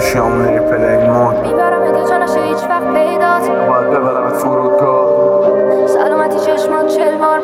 گوشیامون ریپلی مود میبرم اگه جانش هیچ وقت پیدات باید ببرمت فرودگاه سلامتی چشمان 40 بار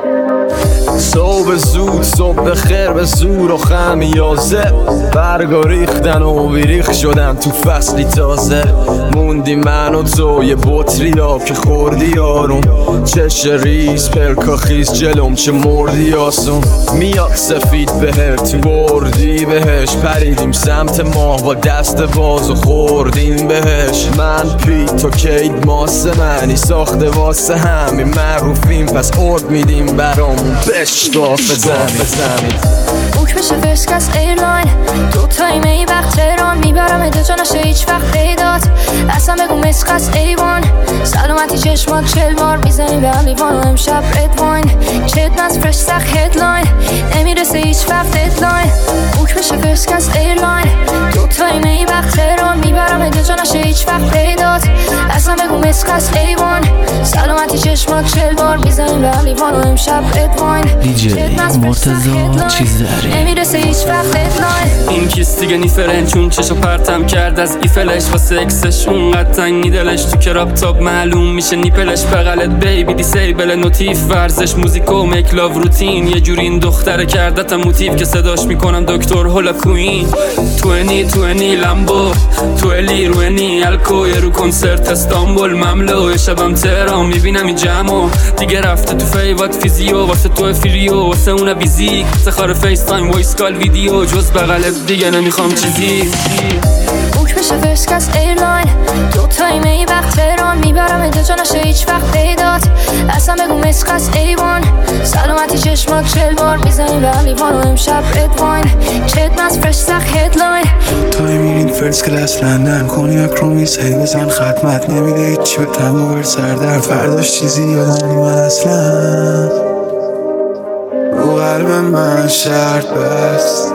صبح زود صبح خیر به زور و خمیازه برگا ریختن و بیریخ شدن تو فصلی تازه موندی من و تو یه بطری آب که خوردی یارون چش ریز پلکا خیز جلوم چه مردی آسون میاد سفید بهر تو بردی بهش پریدیم سمت ماه با دست باز و خوردیم بهش من پی تو کید ماسه منی ساخته واسه همین معروفیم پس ارد میدیم برامون بشتاف زمین بوک بشه فرست کلاس ایرلاین دو تایمه ای وقت تهران میبرم اده جانش هیچ وقت پیدات اصلا بگو مسخص ایوان سلامتی چشمات 40 بار میزنیم به هم لیوان و امشب رد واین چت نز فرش سخت هدلاین نمیرسه هیچ وقت ددلاین بوک بشه فرست کلاس ایرلاین دو تایمه ای وقت تهران میبرم اده جانش هیچ وقت پیدات اصلا بگو مسخص ایوان سلامتی چشمات 40 بار میزنیم به هم لیوان و امشب رد واین دیجی مرتضی چیزاری نمیرسه هیچ وقت ددلاین این کیس دیگه نیفرن چون چشو پرتم کرد از ایفلش واسه اکسش اونقدر تنگ دلش تو کراب تاب معلوم میشه نیپلش بغلت بیبی دیسیبل نوتیف ورزش موزیک و مکلاو روتین یه جوری این دختره کردتم موتیف که صداش میکنم دکتر هولا کوین توینی لامبو تولی روینی الکو یه رو کنسرت استانبول مملو شبم تهران میبینم این جمعو دیگه رفته تو فیوات فیزیو واسه تو فریو واسه اون بیزیک سخار فیس تایم وایس کال ویدیو جز بغلت دیگه نمیخوام چیزی بوک بشه فرست کلاس ایرلاین دو تایمه ای وقت تهران میبرم اده جانش هیچ وقت پیدات اصلا بگو مسخص ایوان سلامتی چشمات 40 بار میزنیم به هم لیوان و امشب رد واین چت نز فرش سخت هدلاین تای میرین فرست کلاس لندن کنیاک رو میز هی بزن ختمت نمیده هیچی به تم و بر سردر فرداش چیزی یادم نیمد اصلا رو قلب من شرط بست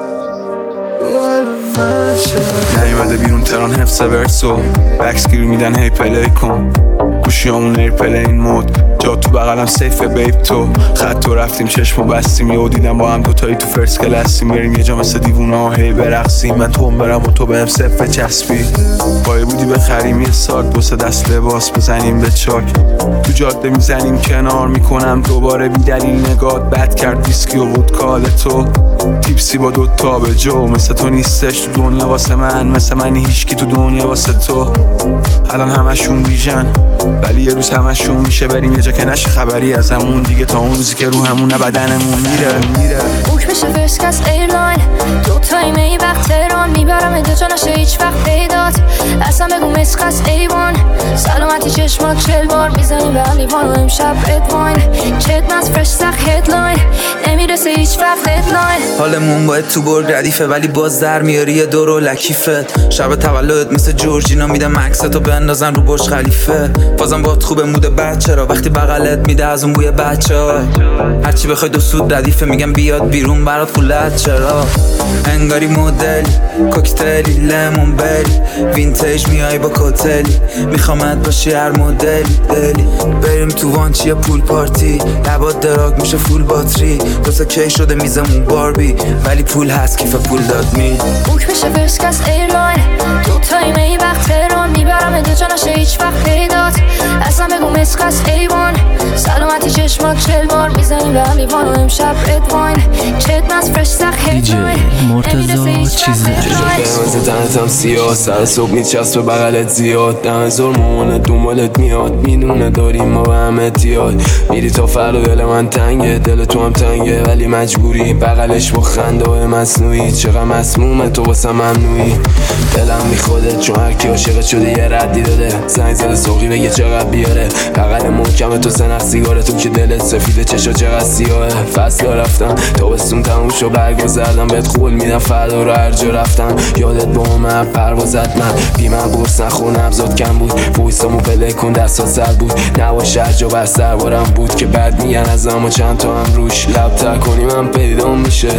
نیومده بیرون تران حفظ ورسو بکس گیر میدن هی پلی کن گوشیامون ایرپلین مود جا تو بغلم سیفه بیب تو خط تو رفتیم چشمو بستیم یهو دیدم با هم دوتایی تو فرست کلاسیم بریم یه جا مثل دیوونا هی برقصیم من تو برم و تو بهم صفه چسبی پایه بودی بخریم یه ساک بسه دست لباس بزنیم به چاک تو جاده میزنیم کنار میکنم دوباره بی دلیل نگات بد کرد ویسکی و ودکال تو تیپسی با دوتا به جو مثل تو نیستش تو دنیا واسه من مثل من هیچکی تو دنیا واسه تو الان همشون بیژن ولی یه روز همشون میشه بریم یه جا که نشه خبری از همون دیگه تا اون روزی که رو همون بدنمون میره بوک بشه فرست کلاس ایرلاین دو تایمه ای وقت تهران میبرم اده جانش هیچ وقت پیدات اصلا بگو مسخص ایوان سلامتی چشمات 40 بار میزنیم به هم لیوان و امشب رد واین چت نز فرش سخت هدلاین نمیرسه هیچ وقت ددلاین حالمون باید تو برگ ردیفه ولی باز در میاری یه دور و لکیفت شب تولدت مثل جورجینا میدم عکستو بندازن رو برج خلیفه بازم باید خوبه مود بچه را وقتی بغلت میده از اون بوی بچه ها هرچی بخوای دو سود ردیفه میگم بیاد بیرون برات خولت چرا انگاری مدلی کوکتلی لیمون بری وینتیج میای با کوتلی میخوامت باشی هر مدلی دلی بریم تو وانچی پول پارتی لبات دراگ میشه فول باتری دوستا کی شده میزمون باربی ولی پول هست کیف پول داد می بوک بشه فرست کلاس ایرلاین دو تایمه ای وقت تهران میبرم اده جانش هیچ وقت پیدات اصلا بگو مسخص ایوان سلامتی چشمات 40 بار میزنیم به هم لیوان و امشب رد واین چت نز فرش سخت هدلاین مرتضی چیزاری قرمز تنتم سیاه سر صبح میچسب به بغلت زیاد دم زور مامانه دنبالت میاد میدونه داریم ما به هم اتیاد میری تا فردا دل من تنگه دل تو هم تنگه ولی مجبوری بغلش با خنده های مصنوعی چقدر مسمومه تو واسه ممنوعی دلم میخوده چون هر کی عاشقت شده یه ردی داده زنگ زده سوقی بگه چقدر بیاره بغل محکمه تو سنخ سیگاره تو که دلت سفیده چشا چقدر سیاهه فصل رفتم تابستون تموم شو برگا زردم بهت قول میدم فردا رو هر جا رفتم یادت با من پروازت من بی من قرص نخور نبزاد کم بود وایسامو پله کن دستا سر بود نباش هر جا بر سربارم بود که بعد میگن از اما چند تا هم روش لب تر کنی من پیدا میشه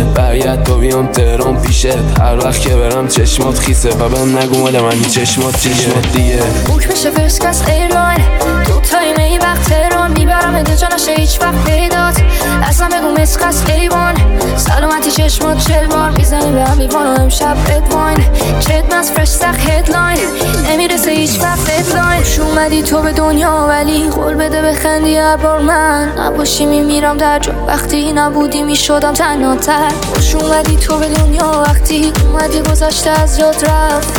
برگرد تا بیام تهران پیشت، هر وقت که برم چشمات خیسه و بهم نگو مال من چشمات دیگه. بوک میشه فرست کلاس ایرلاین، تو تایمه وقت تهران میبرم دو جا نشه هیچ وقت پیدات. اصلا بگو مسکس ایوان، سلامتی چشمات 40 بار میزنی به هم لیوان و امشب ادواین. چت مز فرش سخت هدلاین، نمیرسه هیچ وقت ددلاین. خوش اومدی تو به دنیا ولی قول بده بخندی هر بار من نباشی میمیرم در جا، وقتی نبودی میشدم تنها تر. خوش اومدی تو به دنیا وقتی اومدی گذشته از یاد رفت،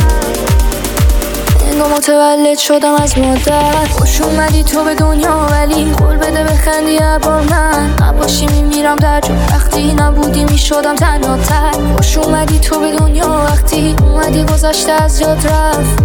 انگار متولد شدم از مادر. خوش اومدی تو به دنیا ولی قول بده بخندی هر بار من نباشی میمیرم در جا، وقتی نبودی میشدم تنها تر. خوش اومدی تو به دنیا وقتی اومدی گذشته از یاد رفت،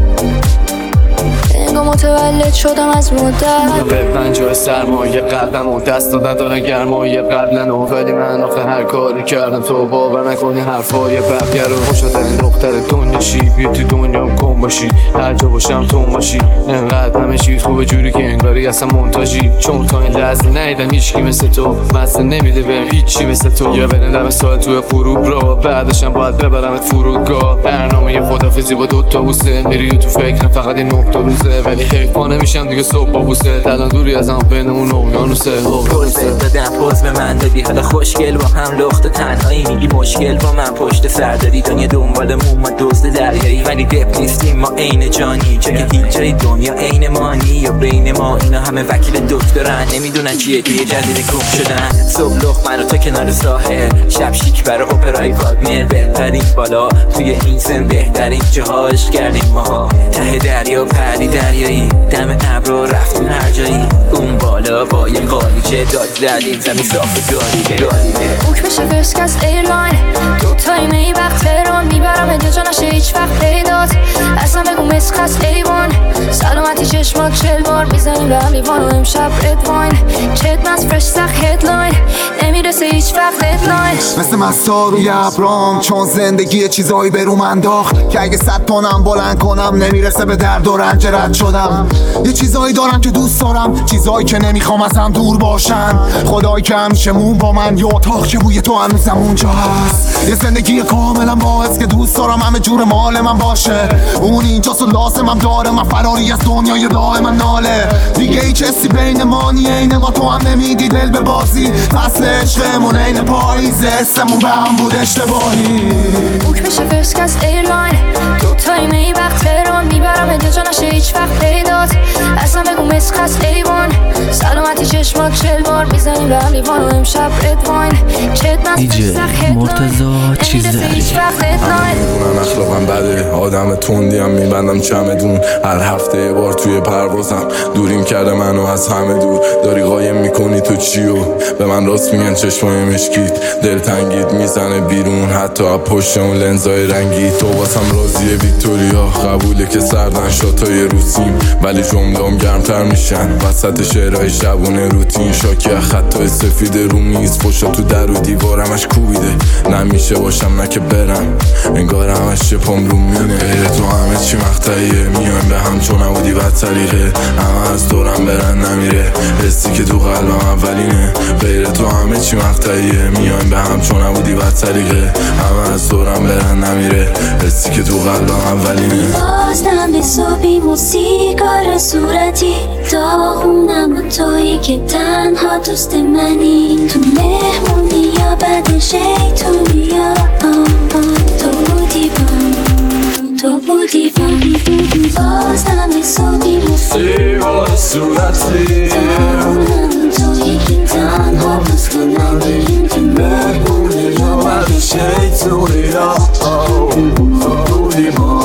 انگار متولد شدم از مادر. به پنجاه سرمایه قلبم و دست نداره گرمایه قبلن و ولی من آخه هر کاری کردم تو باور نکنی حرفای بقیه رو. خوشترین دختر دنیا شی، بیا تو دنیام کن باشی، هر جا باشم تو باشی. انقدر همه چیز خوبه جوری که انگاری اصلا منتاجی، چون تا این لحظه ندیدم هیچکی مثل تو، مثل نمیده بهم هیچی مثل تو. یا برندم سال توی غروب را، بعدشم باید ببرمت فرودگاه. برنامه خدافظی با دوتا بوسه، میری تو فکرم فقط این 9 روزه، ولی حیفا نمیشم دیگه صبح با بوسه. الان دوری از هم بین اون اقیانوسه. پوز بدم پوز به من دادی، حالا خوشگل با هم لخت تنهایی میگی مشکل با من پشت سر داری. دنیا دنبالمون ما دزد دریایی ولی دپ نیستیم ما عین جانی، چون که هیچ جای دنیا عین مانی یا بین ما اینا همه وکیل دکترن، نمیدونن چیه توی جزیره گم شدن. صبح لخت من و تو کنار ساحل، شب شیک برای اپرای واگنر، بهترین بالا توی این سن بهترین جاهاش کردیم ما. ته دریا پری دریایی، دم ابرو رفتیم هر جایی، اون بالا با یه قالیچه داد زدیم زمین صاف گاریده. بوک میشه فرست کلاس ایرلاین، تو تایمه وقت تهران میبرم دو جا نشه هیچ وقت پیدات. اصلا بگو مسکس ایوان، سلامتی چشمات 40 بار میزنی به هم لیوان و امشب ادواین. چت مز فرش سخت هدلاین، نمیرسه هیچ وقت ددلاین. مثل مسا روی ابرام، چون زندگی چیزایی به روم انداخت که اگه 100 تونم بلند کنم نمیرسه به درد و رنج رد شدم. یه چیزایی دارم که دوست دارم، چیزایی که نمیخوام از هم دور باشن. خدایی که همیشه مون با من، یه اتاق که بوی تو هنوزم اونجا هست. یه زندگی کاملا باعث که دوست دارم همه جور مال من باشه. اون اینجاست و لازمم داره، من فراری از دنیای دائما ناله. دیگه هیچ حسی بین ما نیه، اینه ما تو هم نمیدی دل به بازی. فصل عشقمون عین پاییزه، حسمون به هم بود اشتباهی. بوک میشه فرست کلاس ایرلاین، تو تایمه وقت تهران میبرم دو جا نشه هیچ وقت پیدات. اصلا بگو مسکس ایوان، سلامتی چشمات 40 بار میزنی به هم لیوان و امشب ادواین. چت مز دیجی مرتضی چیزداری. من اخلاقم بده، آدم تندیم میبندم چمدون. هر هفته یه بار توی پروازم، دوریم کرده منو از همه دور. داری قایم میکنی تو چیو، به من راست میگن چشمای مشکیت. دلتنگیت میزنه بیرون حتی از پشت اون لنزای رنگی. تو واسم راضیه ویکتوریا، قبوله که سردن شاتای روسیم، ولی جمله‌ام گرمتر میشن وسط شعرهای شبونه روتین. شاکی از خطای سفید رو میز، پشت تو در و دیوارمش کوبیده. نمیشه باشم نه که برم، انگار همش پام رو مینه. غیر تو همه چی مقطعیه، میایم به هم چون نبودی بد طریقه. همه از دورم برن نمیره، حسی که تو قلبم اولینه. غیر تو همه چی مقطعیه، میایم به هم چون نبودی بد طریقه. همه از دورم برن نمیره، حسی که تو قلبم اولینه. بازم به صبحی موسیقار صورتی، داغونم و تویی که تنها دوست منی. تو مهمونی یا بعد شیطونی یا تو بودی تو بودی بازم به صبحی موسیقار صورتی، داغونم و تویی که تنها دوست منی. تو مهمونی یا بعد شیطونی یا تو بودی